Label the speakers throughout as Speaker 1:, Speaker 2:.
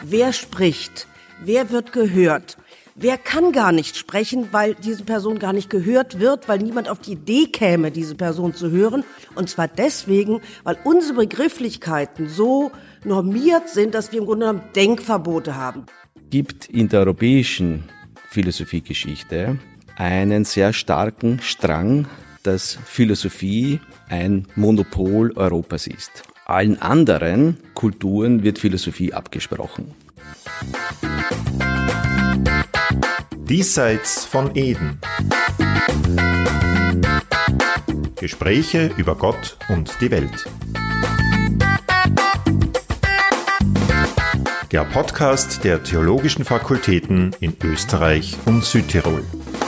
Speaker 1: Wer spricht? Wer wird gehört? Wer kann gar nicht sprechen, weil diese Person gar nicht gehört wird, weil niemand auf die Idee käme, diese Person zu hören? Und zwar deswegen, weil unsere Begrifflichkeiten so normiert sind, dass wir im Grunde genommen Denkverbote haben.
Speaker 2: Gibt in der europäischen Philosophiegeschichte einen sehr starken Strang, dass Philosophie ein Monopol Europas ist. Allen anderen Kulturen wird Philosophie abgesprochen.
Speaker 3: Diesseits von Eden. Gespräche über Gott und die Welt. Der Podcast der Theologischen Fakultäten in Österreich und Südtirol.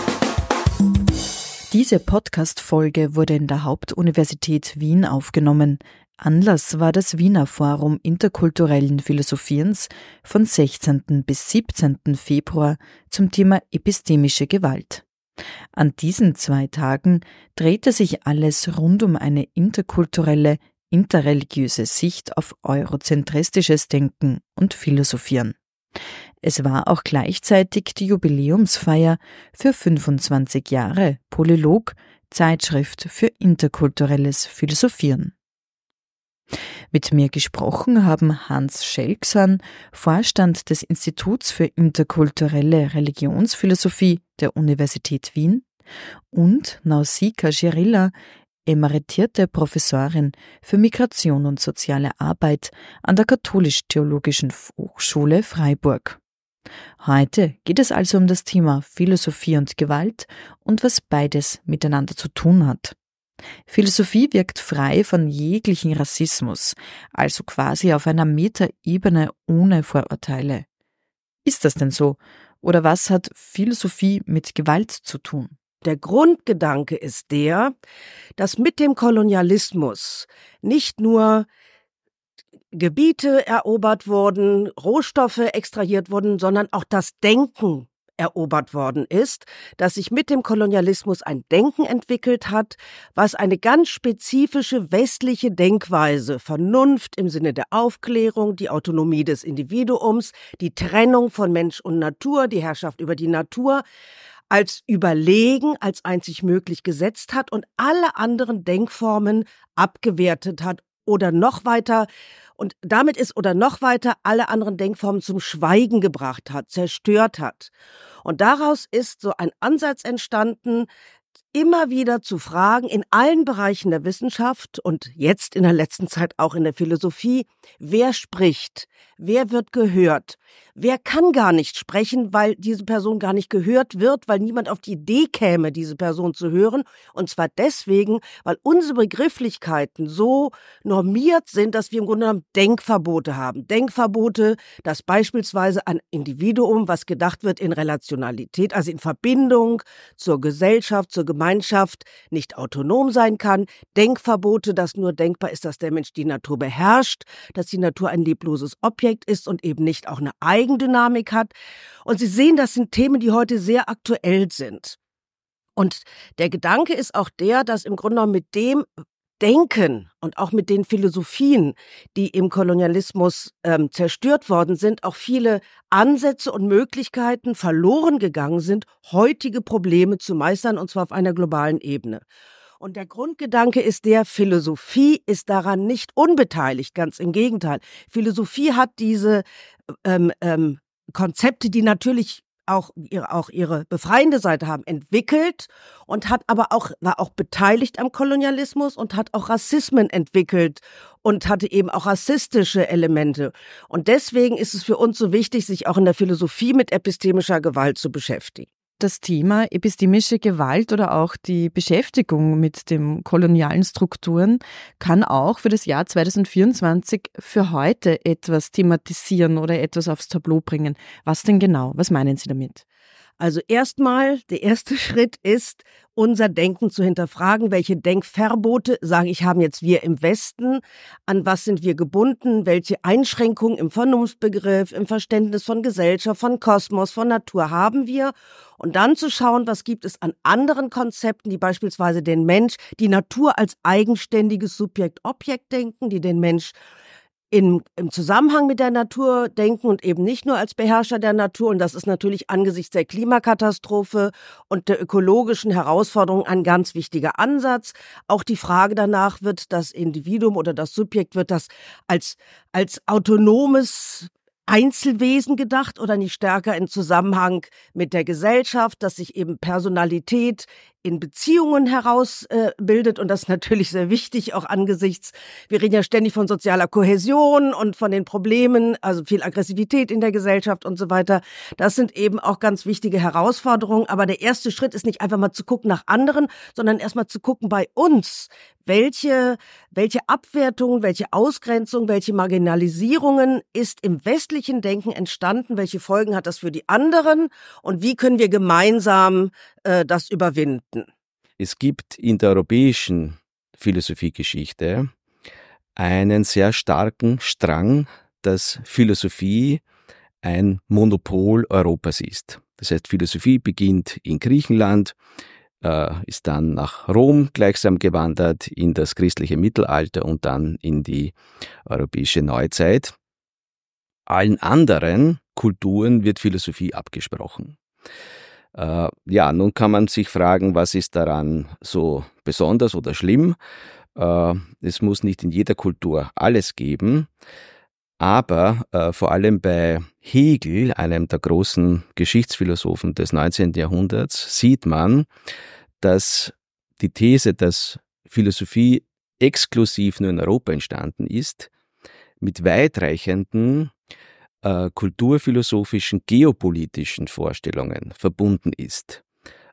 Speaker 4: Diese Podcast-Folge wurde in der Hauptuniversität Wien aufgenommen. Anlass war das Wiener Forum interkulturellen Philosophierens von 16. bis 17. Februar zum Thema epistemische Gewalt. An diesen 2 Tagen drehte sich alles rund um eine interkulturelle, interreligiöse Sicht auf eurozentristisches Denken und Philosophieren. Es war auch gleichzeitig die Jubiläumsfeier für 25 Jahre Polylog, Zeitschrift für interkulturelles Philosophieren. Mit mir gesprochen haben Hans Schelksan, Vorstand des Instituts für interkulturelle Religionsphilosophie der Universität Wien, und Nausicaa Schirilla, emeritierte Professorin für Migration und soziale Arbeit an der Katholisch-Theologischen Hochschule Freiburg. Heute geht es also um das Thema Philosophie und Gewalt und was beides miteinander zu tun hat. Philosophie wirkt frei von jeglichen Rassismus, also quasi auf einer Metaebene ohne Vorurteile. Ist das denn so? Oder was hat Philosophie mit Gewalt zu tun?
Speaker 1: Der Grundgedanke ist der, dass mit dem Kolonialismus nicht nur Gebiete erobert wurden, Rohstoffe extrahiert wurden, sondern auch das Denken erobert worden ist, dass sich mit dem Kolonialismus ein Denken entwickelt hat, was eine ganz spezifische westliche Denkweise, Vernunft im Sinne der Aufklärung, die Autonomie des Individuums, die Trennung von Mensch und Natur, die Herrschaft über die Natur, als überlegen, als einzig möglich gesetzt hat und alle anderen Denkformen abgewertet hat oder noch weiter alle anderen Denkformen zum Schweigen gebracht hat, zerstört hat. Und daraus ist so ein Ansatz entstanden, immer wieder zu fragen, in allen Bereichen der Wissenschaft und jetzt in der letzten Zeit auch in der Philosophie, wer spricht, wer wird gehört, wer kann gar nicht sprechen, weil diese Person gar nicht gehört wird, weil niemand auf die Idee käme, diese Person zu hören. Und zwar deswegen, weil unsere Begrifflichkeiten so normiert sind, dass wir im Grunde genommen Denkverbote haben. Denkverbote, dass beispielsweise ein Individuum, was gedacht wird in Relationalität, also in Verbindung zur Gesellschaft, zur Gemeinschaft, nicht autonom sein kann. Denkverbote, dass nur denkbar ist, dass der Mensch die Natur beherrscht, dass die Natur ein lebloses Objekt ist und eben nicht auch eine Eigendynamik hat. Und Sie sehen, das sind Themen, die heute sehr aktuell sind. Und der Gedanke ist auch der, dass im Grunde genommen mit dem Denken und auch mit den Philosophien, die im Kolonialismus zerstört worden sind, auch viele Ansätze und Möglichkeiten verloren gegangen sind, heutige Probleme zu meistern, und zwar auf einer globalen Ebene. Und der Grundgedanke ist der, Philosophie ist daran nicht unbeteiligt, ganz im Gegenteil. Philosophie hat diese Konzepte, die natürlich auch ihre befreiende Seite haben, entwickelt und war auch beteiligt am Kolonialismus und hat auch Rassismen entwickelt und hatte eben auch rassistische Elemente. Und deswegen ist es für uns so wichtig, sich auch in der Philosophie mit epistemischer Gewalt zu beschäftigen.
Speaker 4: Das Thema epistemische Gewalt oder auch die Beschäftigung mit den kolonialen Strukturen kann auch für das Jahr 2024 für heute etwas thematisieren oder etwas aufs Tableau bringen. Was denn genau? Was meinen Sie damit?
Speaker 1: Also erstmal, der erste Schritt ist, unser Denken zu hinterfragen. Welche Denkverbote, sage ich, haben jetzt wir im Westen? An was sind wir gebunden? Welche Einschränkungen im Vernunftbegriff, im Verständnis von Gesellschaft, von Kosmos, von Natur haben wir? Und dann zu schauen, was gibt es an anderen Konzepten, die beispielsweise den Mensch, die Natur als eigenständiges Subjekt-Objekt denken, die den Mensch im Zusammenhang mit der Natur denken und eben nicht nur als Beherrscher der Natur. Und das ist natürlich angesichts der Klimakatastrophe und der ökologischen Herausforderungen ein ganz wichtiger Ansatz. Auch die Frage danach, wird das Individuum oder das Subjekt, wird das als autonomes Einzelwesen gedacht oder nicht stärker in Zusammenhang mit der Gesellschaft, dass sich eben Personalität in Beziehungen herausbildet. Und das ist natürlich sehr wichtig, auch angesichts, wir reden ja ständig von sozialer Kohäsion und von den Problemen, also viel Aggressivität in der Gesellschaft und so weiter. Das sind eben auch ganz wichtige Herausforderungen. Aber der erste Schritt ist nicht einfach mal zu gucken nach anderen, sondern erstmal zu gucken bei uns, welche Abwertungen, welche Ausgrenzung, welche Marginalisierungen ist im westlichen Denken entstanden, welche Folgen hat das für die anderen und wie können wir gemeinsam das überwinden?
Speaker 2: Es gibt in der europäischen Philosophiegeschichte einen sehr starken Strang, dass Philosophie ein Monopol Europas ist. Das heißt, Philosophie beginnt in Griechenland, ist dann nach Rom gleichsam gewandert, in das christliche Mittelalter und dann in die europäische Neuzeit. Allen anderen Kulturen wird Philosophie abgesprochen. Nun kann man sich fragen, was ist daran so besonders oder schlimm? Es muss nicht in jeder Kultur alles geben, aber vor allem bei Hegel, einem der großen Geschichtsphilosophen des 19. Jahrhunderts, sieht man, dass die These, dass Philosophie exklusiv nur in Europa entstanden ist, mit weitreichenden kulturphilosophischen, geopolitischen Vorstellungen verbunden ist.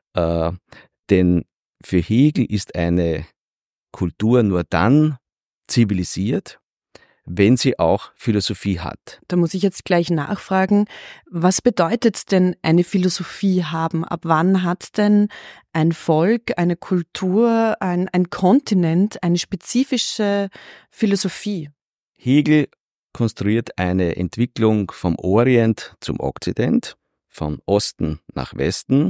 Speaker 2: Denn für Hegel ist eine Kultur nur dann zivilisiert, wenn sie auch Philosophie hat.
Speaker 4: Da muss ich jetzt gleich nachfragen, was bedeutet denn eine Philosophie haben? Ab wann hat denn ein Volk, eine Kultur, ein Kontinent eine spezifische Philosophie?
Speaker 2: Hegel konstruiert eine Entwicklung vom Orient zum Okzident, von Osten nach Westen.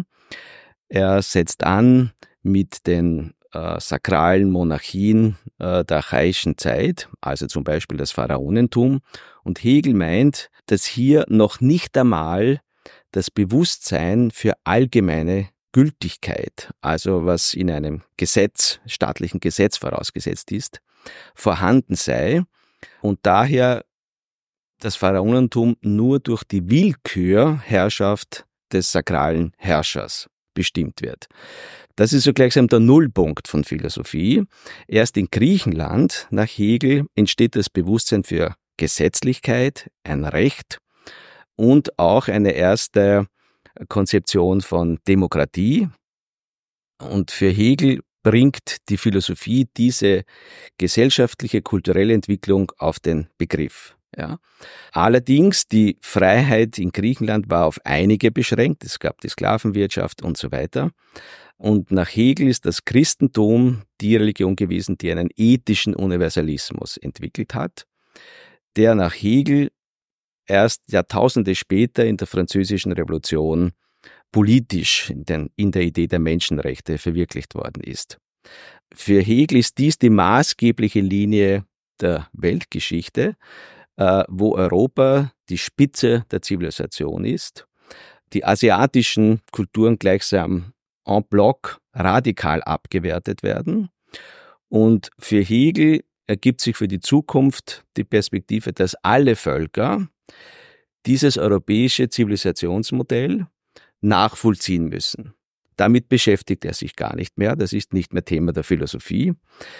Speaker 2: Er setzt an mit den sakralen Monarchien der archaischen Zeit, also zum Beispiel das Pharaonentum. Und Hegel meint, dass hier noch nicht einmal das Bewusstsein für allgemeine Gültigkeit, also was in einem Gesetz, staatlichen Gesetz vorausgesetzt ist, vorhanden sei und daher das Pharaonentum nur durch die Willkürherrschaft des sakralen Herrschers bestimmt wird. Das ist so gleichsam der Nullpunkt von Philosophie. Erst in Griechenland, nach Hegel, entsteht das Bewusstsein für Gesetzlichkeit, ein Recht und auch eine erste Konzeption von Demokratie. Und für Hegel bringt die Philosophie diese gesellschaftliche, kulturelle Entwicklung auf den Begriff. Ja. Allerdings, die Freiheit in Griechenland war auf einige beschränkt. Es gab die Sklavenwirtschaft und so weiter. Und nach Hegel ist das Christentum die Religion gewesen, die einen ethischen Universalismus entwickelt hat, der nach Hegel erst Jahrtausende später in der Französischen Revolution politisch in der Idee der Menschenrechte verwirklicht worden ist. Für Hegel ist dies die maßgebliche Linie der Weltgeschichte, wo Europa die Spitze der Zivilisation ist, die asiatischen Kulturen gleichsam en bloc radikal abgewertet werden. Und für Hegel ergibt sich für die Zukunft die Perspektive, dass alle Völker dieses europäische Zivilisationsmodell nachvollziehen müssen. Damit beschäftigt er sich gar nicht mehr. Das ist nicht mehr Thema der Philosophie.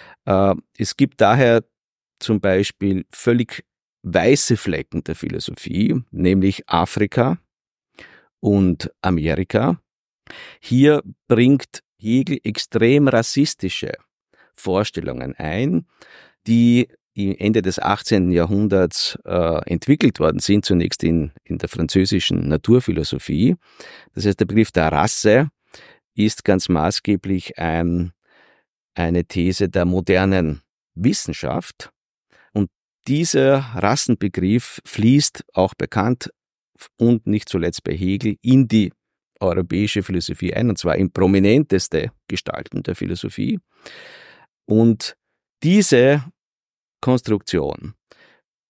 Speaker 2: Es gibt daher zum Beispiel völlig weiße Flecken der Philosophie, nämlich Afrika und Amerika. Hier bringt Hegel extrem rassistische Vorstellungen ein, die Ende des 18. Jahrhunderts entwickelt worden sind, zunächst in der französischen Naturphilosophie. Das heißt, der Begriff der Rasse ist ganz maßgeblich eine These der modernen Wissenschaft. Und dieser Rassenbegriff fließt auch bekannt und nicht zuletzt bei Hegel in die europäische Philosophie ein, und zwar in prominenteste Gestalten der Philosophie. Und diese Konstruktion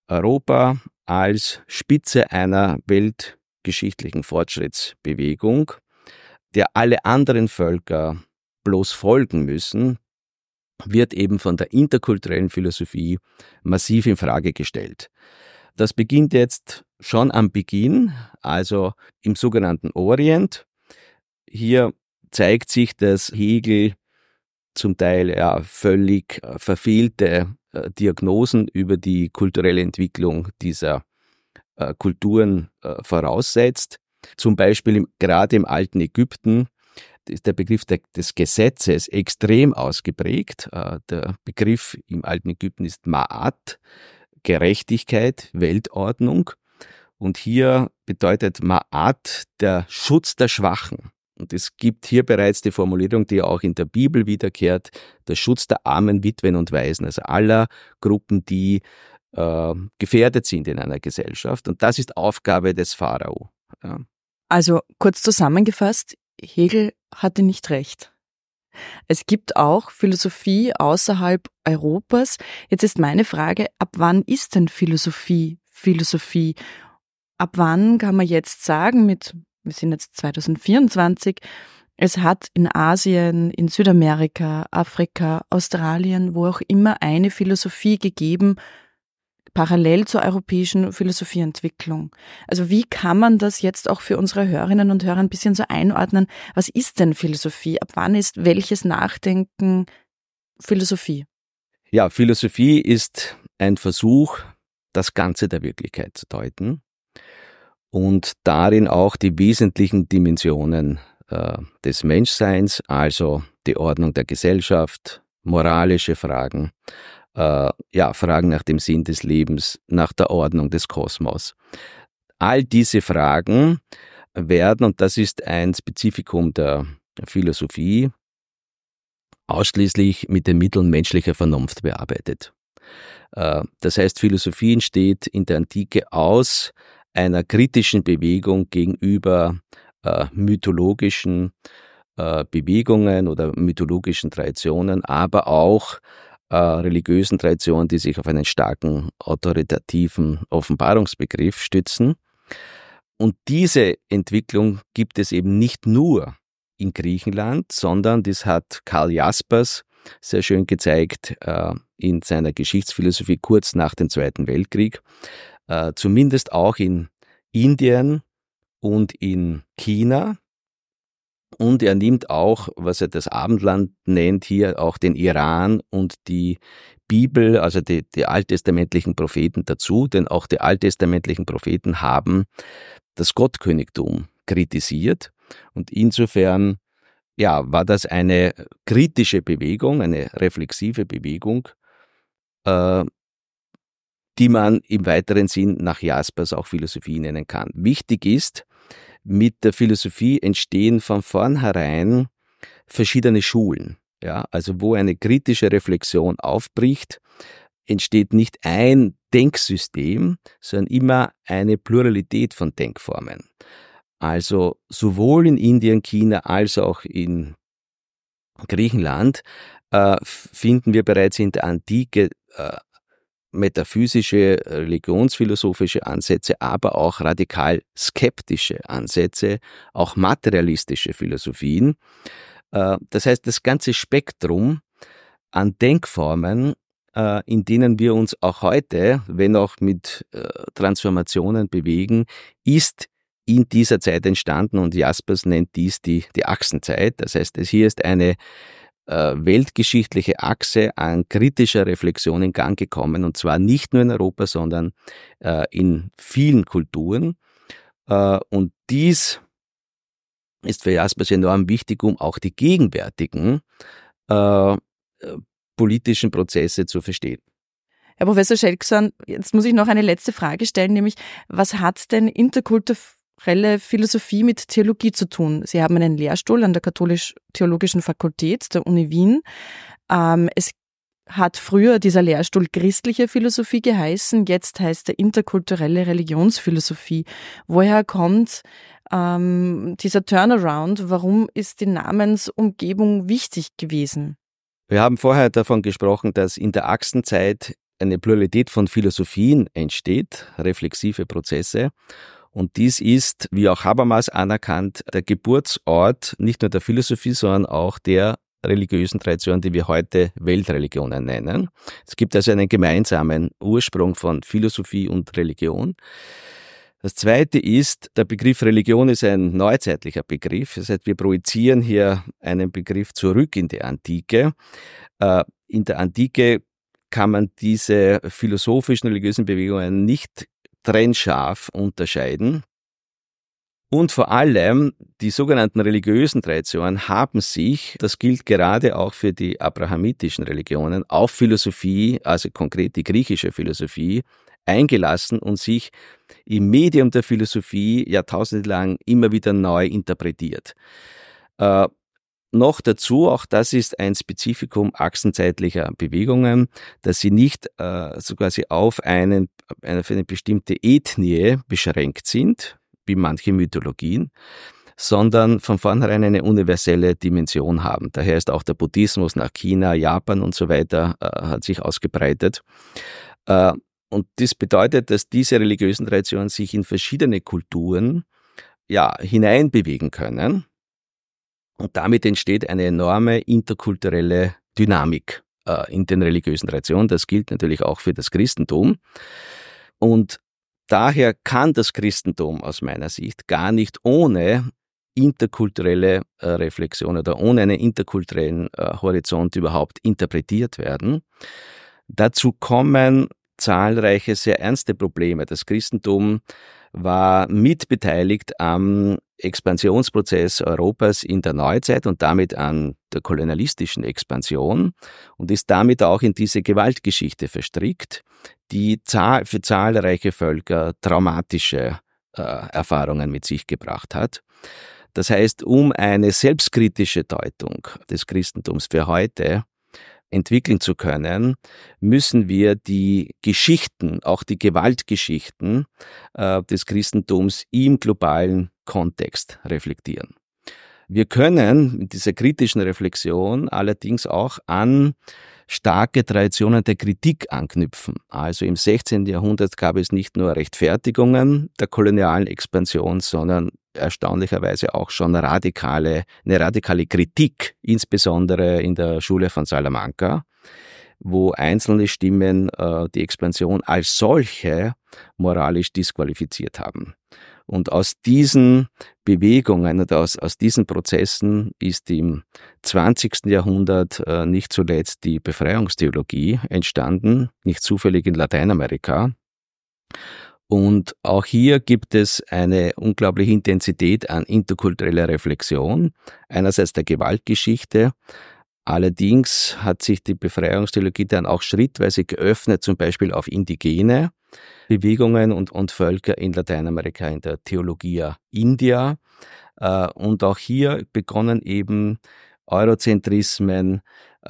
Speaker 2: Europa als Spitze einer weltgeschichtlichen Fortschrittsbewegung, der alle anderen Völker bloß folgen müssen, wird eben von der interkulturellen Philosophie massiv in Frage gestellt. Das beginnt jetzt schon am Beginn, also im sogenannten Orient. Hier zeigt sich, dass Hegel zum Teil völlig verfehlte Diagnosen über die kulturelle Entwicklung dieser Kulturen voraussetzt. Zum Beispiel gerade im alten Ägypten ist der Begriff des Gesetzes extrem ausgeprägt. Der Begriff im alten Ägypten ist Ma'at, Gerechtigkeit, Weltordnung. Und hier bedeutet Ma'at der Schutz der Schwachen. Und es gibt hier bereits die Formulierung, die auch in der Bibel wiederkehrt, der Schutz der Armen, Witwen und Waisen, also aller Gruppen, die gefährdet sind in einer Gesellschaft. Und das ist Aufgabe des Pharao. Ja.
Speaker 4: Also kurz zusammengefasst, Hegel hatte nicht recht. Es gibt auch Philosophie außerhalb Europas. Jetzt ist meine Frage, ab wann ist denn Philosophie Philosophie? Ab wann kann man jetzt sagen, wir sind jetzt 2024, es hat in Asien, in Südamerika, Afrika, Australien, wo auch immer eine Philosophie gegeben, parallel zur europäischen Philosophieentwicklung. Also wie kann man das jetzt auch für unsere Hörerinnen und Hörer ein bisschen so einordnen? Was ist denn Philosophie? Ab wann ist welches Nachdenken Philosophie?
Speaker 2: Ja, Philosophie ist ein Versuch, das Ganze der Wirklichkeit zu deuten und darin auch die wesentlichen Dimensionen des Menschseins, also die Ordnung der Gesellschaft, moralische Fragen, Fragen nach dem Sinn des Lebens, nach der Ordnung des Kosmos. All diese Fragen werden, und das ist ein Spezifikum der Philosophie, ausschließlich mit den Mitteln menschlicher Vernunft bearbeitet. Das heißt, Philosophie entsteht in der Antike aus einer kritischen Bewegung gegenüber mythologischen Bewegungen oder mythologischen Traditionen, aber auch religiösen Traditionen, die sich auf einen starken autoritativen Offenbarungsbegriff stützen. Und diese Entwicklung gibt es eben nicht nur in Griechenland, sondern das hat Karl Jaspers sehr schön gezeigt in seiner Geschichtsphilosophie kurz nach dem Zweiten Weltkrieg, zumindest auch in Indien und in China. Und er nimmt auch, was er das Abendland nennt, hier auch den Iran und die Bibel, also die alttestamentlichen Propheten dazu, denn auch die alttestamentlichen Propheten haben das Gottkönigtum kritisiert. Und insofern war das eine kritische Bewegung, eine reflexive Bewegung, die man im weiteren Sinn nach Jaspers auch Philosophie nennen kann. Wichtig ist, mit der Philosophie entstehen von vornherein verschiedene Schulen. Ja, also wo eine kritische Reflexion aufbricht, entsteht nicht ein Denksystem, sondern immer eine Pluralität von Denkformen. Also sowohl in Indien, China als auch in Griechenland finden wir bereits in der Antike metaphysische, religionsphilosophische Ansätze, aber auch radikal skeptische Ansätze, auch materialistische Philosophien. Das heißt, das ganze Spektrum an Denkformen, in denen wir uns auch heute, wenn auch mit Transformationen bewegen, ist in dieser Zeit entstanden, und Jaspers nennt dies die Achsenzeit. Das heißt, hier ist eine weltgeschichtliche Achse an kritischer Reflexion in Gang gekommen, und zwar nicht nur in Europa, sondern in vielen Kulturen. Und dies ist für Jaspers enorm wichtig, um auch die gegenwärtigen politischen Prozesse zu verstehen.
Speaker 4: Herr Professor Schelkson, jetzt muss ich noch eine letzte Frage stellen, nämlich was hat denn interkulturelle Philosophie mit Theologie zu tun? Sie haben einen Lehrstuhl an der Katholisch-Theologischen Fakultät der Uni Wien. Es hat früher dieser Lehrstuhl christliche Philosophie geheißen, jetzt heißt er interkulturelle Religionsphilosophie. Woher kommt dieser Turnaround? Warum ist die Namensumgebung wichtig gewesen?
Speaker 2: Wir haben vorher davon gesprochen, dass in der Achsenzeit eine Pluralität von Philosophien entsteht, reflexive Prozesse. Und dies ist, wie auch Habermas anerkannt, der Geburtsort nicht nur der Philosophie, sondern auch der religiösen Tradition, die wir heute Weltreligionen nennen. Es gibt also einen gemeinsamen Ursprung von Philosophie und Religion. Das Zweite ist, der Begriff Religion ist ein neuzeitlicher Begriff. Das heißt, wir projizieren hier einen Begriff zurück in die Antike. In der Antike kann man diese philosophischen, religiösen Bewegungen nicht trennscharf unterscheiden. Und vor allem die sogenannten religiösen Traditionen haben sich, das gilt gerade auch für die abrahamitischen Religionen, auf Philosophie, also konkret die griechische Philosophie, eingelassen und sich im Medium der Philosophie jahrtausendelang immer wieder neu interpretiert. Noch dazu, auch das ist ein Spezifikum achsenzeitlicher Bewegungen, dass sie nicht so quasi auf eine bestimmte Ethnie beschränkt sind, wie manche Mythologien, sondern von vornherein eine universelle Dimension haben. Daher ist auch der Buddhismus nach China, Japan und so weiter hat sich ausgebreitet. Und das bedeutet, dass diese religiösen Traditionen sich in verschiedene Kulturen hineinbewegen können. Und damit entsteht eine enorme interkulturelle Dynamik in den religiösen Traditionen. Das gilt natürlich auch für das Christentum. Und daher kann das Christentum aus meiner Sicht gar nicht ohne interkulturelle Reflexion oder ohne einen interkulturellen Horizont überhaupt interpretiert werden. Dazu kommen zahlreiche, sehr ernste Probleme. Das Christentum war mitbeteiligt am Expansionsprozess Europas in der Neuzeit und damit an der kolonialistischen Expansion und ist damit auch in diese Gewaltgeschichte verstrickt, die für zahlreiche Völker traumatische Erfahrungen mit sich gebracht hat. Das heißt, um eine selbstkritische Deutung des Christentums für heute entwickeln zu können, müssen wir die Geschichten, auch die Gewaltgeschichten des Christentums im globalen Kontext reflektieren. Wir können mit dieser kritischen Reflexion allerdings auch an starke Traditionen der Kritik anknüpfen. Also im 16. Jahrhundert gab es nicht nur Rechtfertigungen der kolonialen Expansion, sondern erstaunlicherweise auch schon eine radikale Kritik, insbesondere in der Schule von Salamanca, wo einzelne Stimmen die Expansion als solche moralisch disqualifiziert haben. Und aus diesen Bewegungen und aus diesen Prozessen ist im 20. Jahrhundert nicht zuletzt die Befreiungstheologie entstanden, nicht zufällig in Lateinamerika. Und auch hier gibt es eine unglaubliche Intensität an interkultureller Reflexion, einerseits der Gewaltgeschichte. Allerdings hat sich die Befreiungstheologie dann auch schrittweise geöffnet, zum Beispiel auf indigene Bewegungen und Völker in Lateinamerika, in der Theologia India. Und auch hier begonnen eben Eurozentrismen,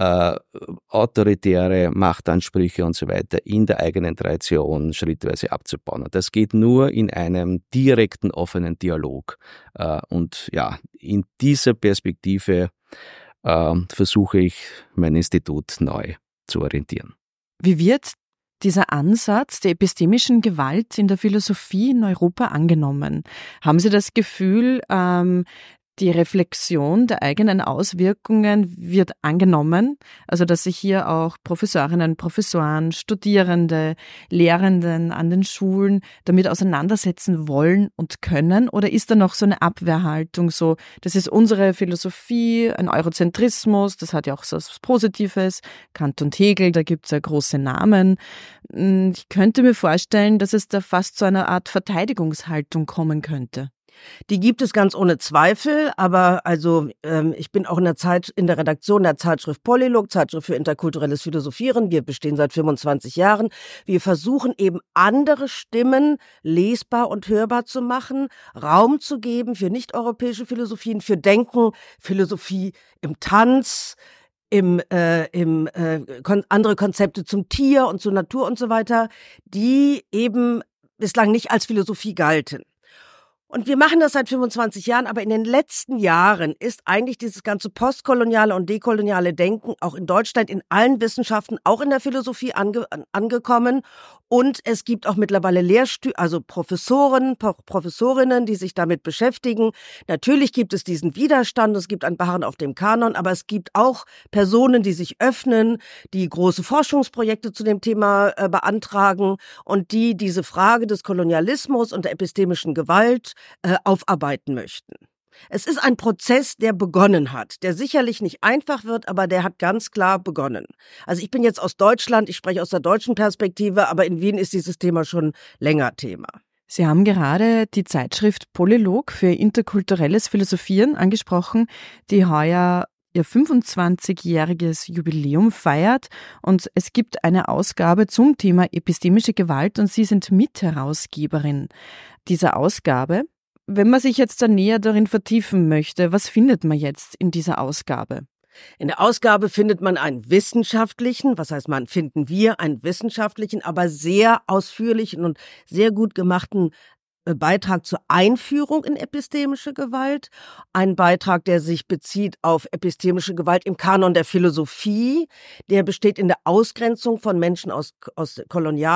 Speaker 2: autoritäre Machtansprüche und so weiter in der eigenen Tradition schrittweise abzubauen. Und das geht nur in einem direkten, offenen Dialog. Und ja, in dieser Perspektive versuche ich, mein Institut neu zu orientieren.
Speaker 4: Wie wird dieser Ansatz der epistemischen Gewalt in der Philosophie in Europa angenommen? Haben Sie das Gefühl, die Reflexion der eigenen Auswirkungen wird angenommen, also dass sich hier auch Professorinnen, Professoren, Studierende, Lehrenden an den Schulen damit auseinandersetzen wollen und können? Oder ist da noch so eine Abwehrhaltung, so, das ist unsere Philosophie, ein Eurozentrismus, das hat ja auch so was Positives, Kant und Hegel, da gibt es ja große Namen. Ich könnte mir vorstellen, dass es da fast zu einer Art Verteidigungshaltung kommen könnte.
Speaker 1: Die gibt es ganz ohne Zweifel, aber ich bin auch in der Redaktion der Zeitschrift Polylog, Zeitschrift für interkulturelles Philosophieren. Wir bestehen seit 25 Jahren. Wir versuchen eben andere Stimmen lesbar und hörbar zu machen, Raum zu geben für nicht-europäische Philosophien, für Denken, Philosophie im Tanz, andere Konzepte zum Tier und zur Natur und so weiter, die eben bislang nicht als Philosophie galten. Und wir machen das seit 25 Jahren, aber in den letzten Jahren ist eigentlich dieses ganze postkoloniale und dekoloniale Denken auch in Deutschland in allen Wissenschaften, auch in der Philosophie angekommen. Und es gibt auch mittlerweile Professorinnen, die sich damit beschäftigen. Natürlich gibt es diesen Widerstand, es gibt ein Beharren auf dem Kanon, aber es gibt auch Personen, die sich öffnen, die große Forschungsprojekte zu dem Thema beantragen und die diese Frage des Kolonialismus und der epistemischen Gewalt aufarbeiten möchten. Es ist ein Prozess, der begonnen hat, der sicherlich nicht einfach wird, aber der hat ganz klar begonnen. Also ich bin jetzt aus Deutschland, ich spreche aus der deutschen Perspektive, aber in Wien ist dieses Thema schon länger Thema.
Speaker 4: Sie haben gerade die Zeitschrift Polylog für interkulturelles Philosophieren angesprochen, die heuer ihr 25-jähriges Jubiläum feiert, und es gibt eine Ausgabe zum Thema epistemische Gewalt und Sie sind Mitherausgeberin dieser Ausgabe. Wenn man sich jetzt da näher darin vertiefen möchte, was findet man jetzt in dieser Ausgabe?
Speaker 1: In der Ausgabe findet man einen wissenschaftlichen, finden wir einen wissenschaftlichen, aber sehr ausführlichen und sehr gut gemachten Beitrag zur Einführung in epistemische Gewalt, ein Beitrag, der sich bezieht auf epistemische Gewalt im Kanon der Philosophie, der besteht in der Ausgrenzung von Menschen aus den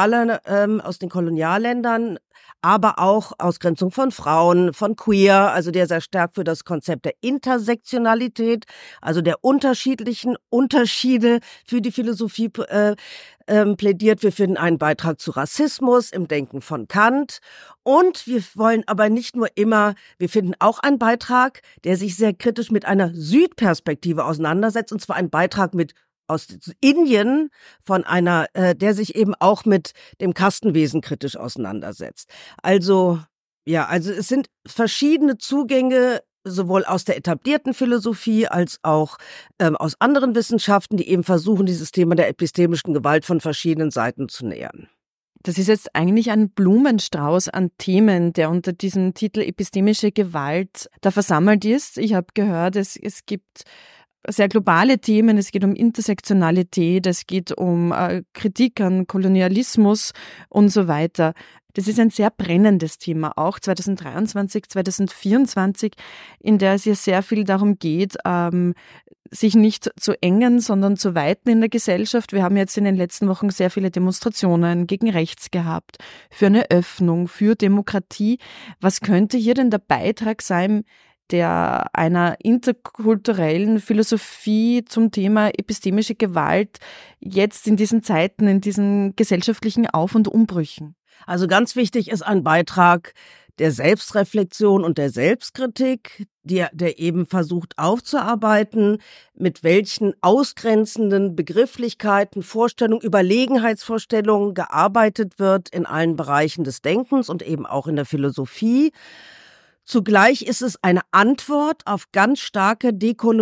Speaker 1: Kolonialländern, aber auch Ausgrenzung von Frauen, von Queer, also der sehr stark für das Konzept der Intersektionalität, also der unterschiedlichen Unterschiede für die Philosophie plädiert. Wir finden einen Beitrag zu Rassismus im Denken von Kant. Und wir wollen aber nicht nur wir finden auch einen Beitrag, der sich sehr kritisch mit einer Südperspektive auseinandersetzt, und zwar ein Beitrag aus Indien von der sich eben auch mit dem Kastenwesen kritisch auseinandersetzt. Also es sind verschiedene Zugänge, sowohl aus der etablierten Philosophie als auch aus anderen Wissenschaften, die eben versuchen, dieses Thema der epistemischen Gewalt von verschiedenen Seiten zu nähern.
Speaker 4: Das ist jetzt eigentlich ein Blumenstrauß an Themen, der unter diesem Titel epistemische Gewalt da versammelt ist. Ich habe gehört, es gibt sehr globale Themen, es geht um Intersektionalität, es geht um Kritik an Kolonialismus und so weiter. Das ist ein sehr brennendes Thema, auch 2023, 2024, in der es ja sehr viel darum geht, sich nicht zu engen, sondern zu weiten in der Gesellschaft. Wir haben jetzt in den letzten Wochen sehr viele Demonstrationen gegen rechts gehabt, für eine Öffnung, für Demokratie. Was könnte hier denn der Beitrag sein, der einer interkulturellen Philosophie zum Thema epistemische Gewalt jetzt in diesen Zeiten, in diesen gesellschaftlichen Auf- und Umbrüchen?
Speaker 1: Also ganz wichtig ist ein Beitrag der Selbstreflexion und der Selbstkritik, der eben versucht aufzuarbeiten, mit welchen ausgrenzenden Begrifflichkeiten, Vorstellungen, Überlegenheitsvorstellungen gearbeitet wird in allen Bereichen des Denkens und eben auch in der Philosophie. Zugleich ist es eine Antwort auf ganz starke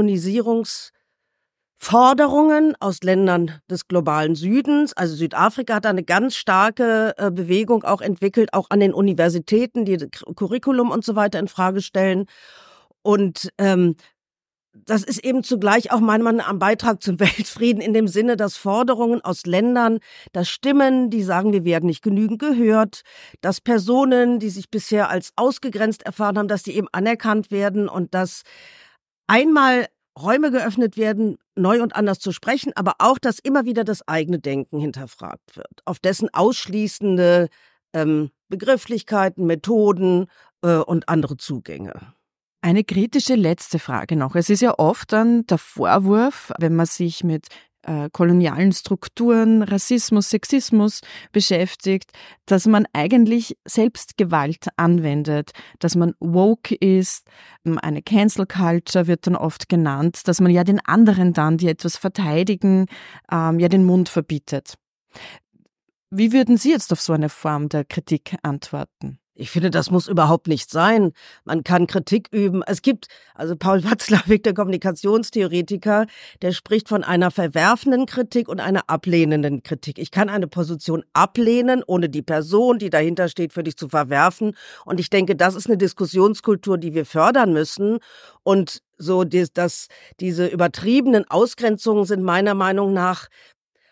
Speaker 1: Dekolonisierungsforderungen aus Ländern des globalen Südens. Also Südafrika hat eine ganz starke Bewegung auch entwickelt, auch an den Universitäten, die Curriculum und so weiter in Frage stellen. Und das ist eben zugleich auch meiner Meinung nach ein Beitrag zum Weltfrieden in dem Sinne, dass Forderungen aus Ländern, dass Stimmen, die sagen, wir werden nicht genügend gehört, dass Personen, die sich bisher als ausgegrenzt erfahren haben, dass die eben anerkannt werden und dass einmal Räume geöffnet werden, neu und anders zu sprechen, aber auch, dass immer wieder das eigene Denken hinterfragt wird, auf dessen ausschließende Begrifflichkeiten, Methoden und andere Zugänge.
Speaker 4: Eine kritische letzte Frage noch. Es ist ja oft dann der Vorwurf, wenn man sich mit kolonialen Strukturen, Rassismus, Sexismus beschäftigt, dass man eigentlich selbst Gewalt anwendet, dass man woke ist, eine Cancel Culture wird dann oft genannt, dass man ja den anderen dann, die etwas verteidigen, ja den Mund verbietet. Wie würden Sie jetzt auf so eine Form der Kritik antworten?
Speaker 1: Ich finde, das muss überhaupt nicht sein. Man kann Kritik üben. Paul Watzlawick, der Kommunikationstheoretiker, der spricht von einer verwerfenden Kritik und einer ablehnenden Kritik. Ich kann eine Position ablehnen, ohne die Person, die dahinter steht, für dich zu verwerfen. Und ich denke, das ist eine Diskussionskultur, die wir fördern müssen. Und so, diese übertriebenen Ausgrenzungen sind meiner Meinung nach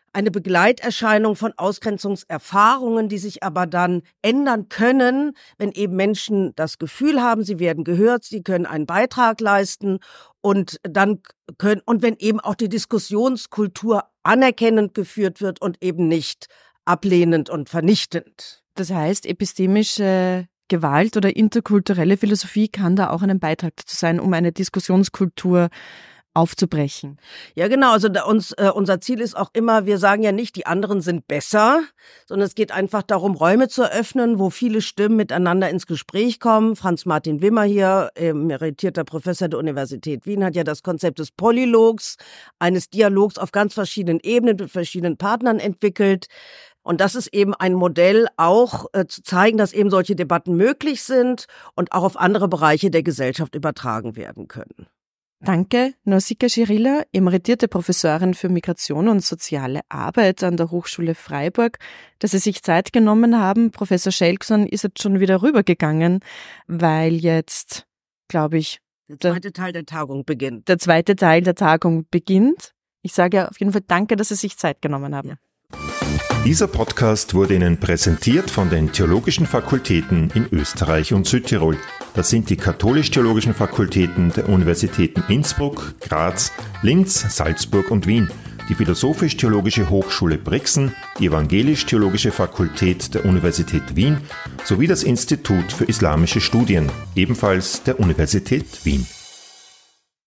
Speaker 1: eine Begleiterscheinung von Ausgrenzungserfahrungen, die sich aber dann ändern können, wenn eben Menschen das Gefühl haben, sie werden gehört, sie können einen Beitrag leisten und wenn eben auch die Diskussionskultur anerkennend geführt wird und eben nicht ablehnend und vernichtend.
Speaker 4: Das heißt, epistemische Gewalt oder interkulturelle Philosophie kann da auch ein Beitrag dazu sein, um eine Diskussionskultur aufzubrechen.
Speaker 1: Ja, genau. Also unser Ziel ist auch immer, wir sagen ja nicht, die anderen sind besser, sondern es geht einfach darum, Räume zu eröffnen, wo viele Stimmen miteinander ins Gespräch kommen. Franz Martin Wimmer hier, emeritierter Professor der Universität Wien, hat ja das Konzept des Polylogs, eines Dialogs auf ganz verschiedenen Ebenen mit verschiedenen Partnern entwickelt. Und das ist eben ein Modell, auch zu zeigen, dass eben solche Debatten möglich sind und auch auf andere Bereiche der Gesellschaft übertragen werden können.
Speaker 4: Danke, Nausicaa Schirilla, emeritierte Professorin für Migration und soziale Arbeit an der Hochschule Freiburg, dass Sie sich Zeit genommen haben. Professor Schelkson ist jetzt schon wieder rübergegangen, weil jetzt, glaube ich,
Speaker 1: der zweite Teil der Tagung beginnt.
Speaker 4: Der zweite Teil der Tagung beginnt. Ich sage auf jeden Fall danke, dass Sie sich Zeit genommen haben.
Speaker 1: Ja.
Speaker 3: Dieser Podcast wurde Ihnen präsentiert von den Theologischen Fakultäten in Österreich und Südtirol. Das sind die Katholisch-Theologischen Fakultäten der Universitäten Innsbruck, Graz, Linz, Salzburg und Wien, die Philosophisch-Theologische Hochschule Brixen, die Evangelisch-Theologische Fakultät der Universität Wien sowie das Institut für Islamische Studien, ebenfalls der Universität Wien.